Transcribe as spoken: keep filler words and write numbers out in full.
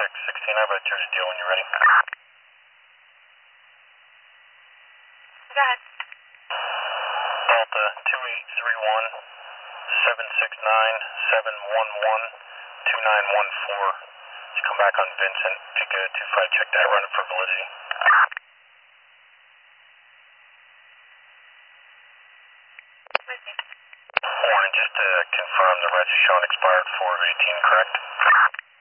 six sixteen, I've got yours deal when you're ready. Go ahead. Delta two eight three one, seven six nine, seven one one, two nine one four. Just come back on Vincent. If you go to five, check that, run it for validity. With you. Morning, just to confirm the registration expired four of eighteen, correct?